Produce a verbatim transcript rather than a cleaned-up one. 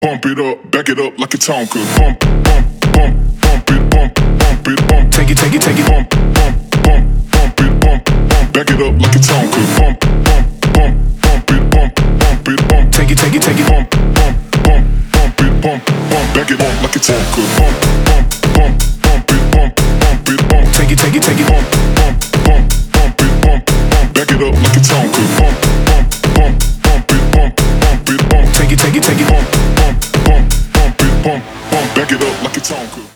Bump it up, back it up like a Tonka. Bump, bump, bump, bump it, bump, bump it, bump. Take it, take it, take it. Bump, bump, bump, bump it, bump, bump. Back it up like a Tonka. Bump, bump, bump, bump it, bump, bump it, bump. Take it, take it, take it. Bump, bump, bump, bump it, bump, bump. Back it up like a Tonka. Bump, bump, bump, bump it, bump, bump it, bump. Take it, take it, take it. Bump, bump, bump, bump it, bump, bump. Back it up like a Tonka. Bump, bump, bump, bump it, bump, bump it, bump. Take it, take it, take it. Bump, bump, bump, bump it, bump, bump. Back it up like a Tonka.